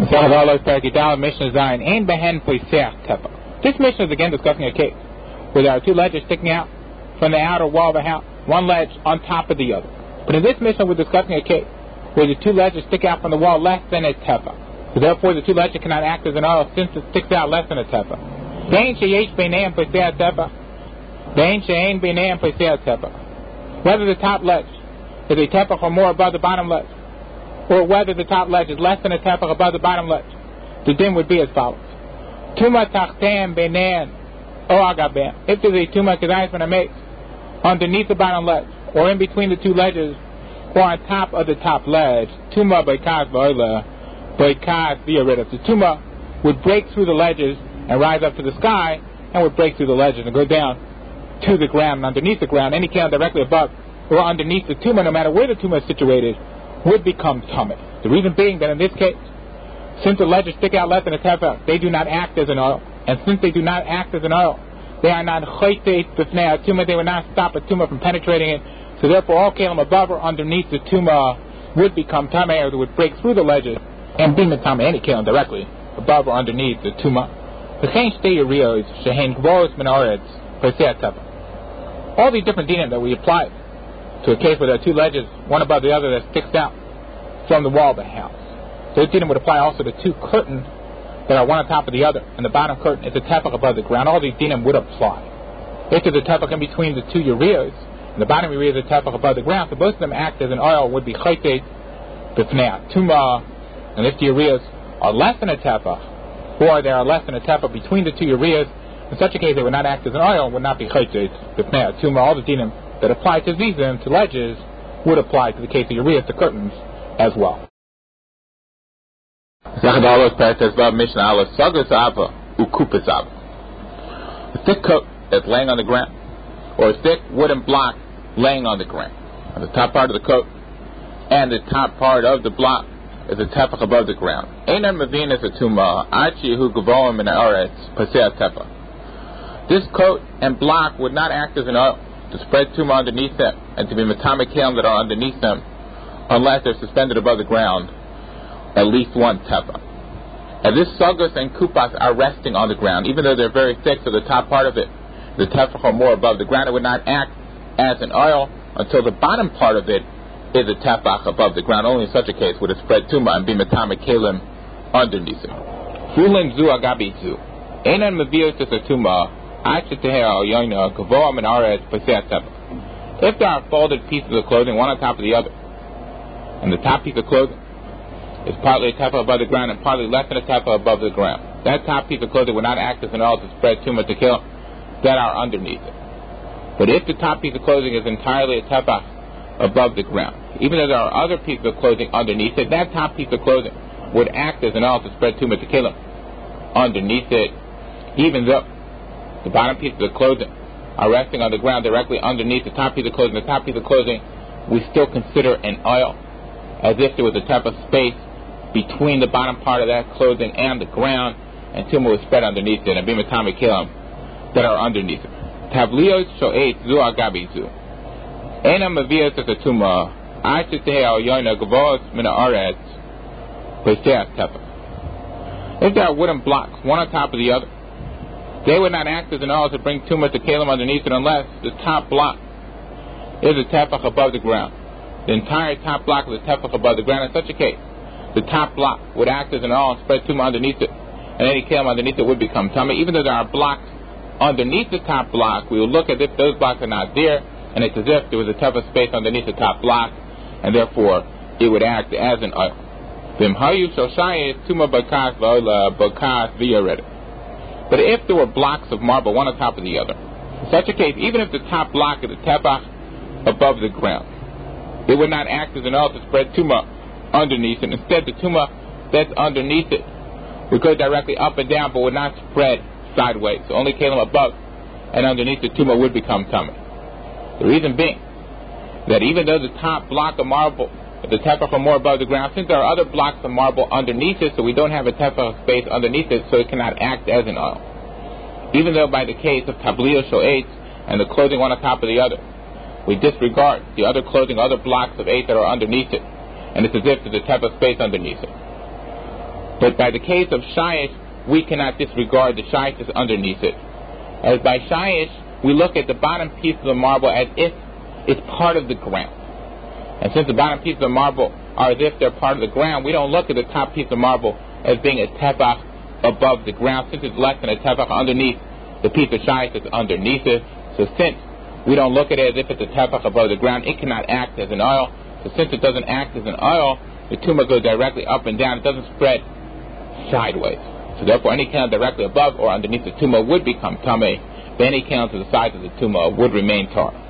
This mission is again discussing a case where there are two ledges sticking out from the outer wall of the house, one ledge on top of the other. But in this mission we're discussing a case where the two ledges stick out from the wall less than a tefa. So therefore the two ledges cannot act as an oil since it sticks out less than a tefa. Whether the top ledge is a tefach or more above the bottom ledge, or whether the top ledge is less than a tefach above the bottom ledge, the din would be as follows. Tuma tachtem beinan o agabem. If there's a tuma kedayis when I make underneath the bottom ledge, or in between the two ledges, or on top of the top ledge, tuma baikas v'oila, baikas v'yaridah. The tuma would break through the ledges and rise up to the sky, and would break through the ledges and go down to the ground and underneath the ground. Any count directly above or underneath the tuma, no matter where the tuma is situated, would become tummy. The reason being that in this case, since the ledges stick out less than a tefach, they do not act as an oil. And since they do not act as an oil, they are not choyteit b'fnei tuma. They would not stop a tuma from penetrating it. So therefore, all kalim above or underneath the tuma would become tamei, or they would break through the ledges and be tamei. Any kalim directly above or underneath the tuma. All these different dinim that we apply to a case where there are two ledges, one above the other, that sticks out from the wall of the house. So this dinim would apply also to two curtains that are one on top of the other, and the bottom curtain is a tefach above the ground. All these dinim would apply. If there's a tefach in between the two ureas, and the bottom urea is a tefach above the ground, so both of them act as an oil, would be chaytet b'fnei tuma. And if the ureas are less than a tefach, or there are less than a tefach between the two ureas, in such a case they would not act as an oil, would not be chaytet b'fnei tuma. All the dinim that apply to zizim, to ledges, would apply to the case of ureas, to curtains as well. A thick coat that's laying on the ground, or a thick wooden block laying on the ground. On the top part of the coat and the top part of the block is a tefach above the ground. This coat and block would not act as an oil to spread tumah underneath them and to be matame kalim that are underneath them, unless they're suspended above the ground at least one tefach. And this sagas and kupas are resting on the ground, even though they're very thick, so the top part of it, the tefach or more above the ground, it would not act as an oil until the bottom part of it is a tefach above the ground. Only in such a case would it spread tumah and be matame kalim underneath it. Fulin zu agabi zu. Einan mevios to tumah. If there are folded pieces of clothing, one on top of the other, and the top piece of clothing is partly a tefah above the ground and partly less than a tefah above the ground, that top piece of clothing would not act as an oil to spread tumah to kill that are underneath it. But if the top piece of clothing is entirely a tefah above the ground, even though there are other pieces of clothing underneath it, that top piece of clothing would act as an oil to spread tumah to kill underneath it, even though the bottom pieces of clothing are resting on the ground directly underneath the top piece of clothing. The top piece of clothing we still consider an oil, as if there was a type of space between the bottom part of that clothing and the ground, and tumah was spread underneath it, and bimatami kilim that are underneath it. Tablios sho'et zu agabi zu. Ena mavias as a tumah, aititeh al yoina gavos min haaretz v'seach tefa. If there are wooden blocks, one on top of the other, they would not act as an oil to bring tumah to kalim underneath it unless the top block is a tefach above the ground. The entire top block is a tefach above the ground. In such a case, the top block would act as an oil and spread tumah underneath it, and any kalim underneath it would become tumah. Even though there are blocks underneath the top block, we will look as if those blocks are not there, and it's as if there was a tefach space underneath the top block, and therefore it would act as an oil. But if there were blocks of marble, one on top of the other, in such a case, even if the top block is a tefach above the ground, it would not act as an oil to spread tumah underneath it. Instead, the tumah that's underneath it would go directly up and down, but would not spread sideways. So only kalim above and underneath the tumah would become tumah. The reason being that even though the top block of marble, the tefach or more above the ground, since there are other blocks of marble underneath it, so we don't have a tefach space underneath it, so it cannot act as an oil. Even though by the case of tabliyo sho'et and the clothing one on top of the other, we disregard the other clothing, other blocks of eight that are underneath it, and it's as if there's a tefach space underneath it. But by the case of shayish, we cannot disregard the shayish that's underneath it. As by shayish, we look at the bottom piece of the marble as if it's part of the ground. And since the bottom piece of the marble are as if they're part of the ground, we don't look at the top piece of marble as being a tefach above the ground, since it's less than a tefach underneath the piece of shayish that's underneath it. So since we don't look at it as if it's a tefach above the ground, it cannot act as an oil. So since it doesn't act as an oil, the tumah goes directly up and down. It doesn't spread sideways. So therefore, any candle directly above or underneath the tumah would become tameh. But any candle to the sides of the tumah would remain tar.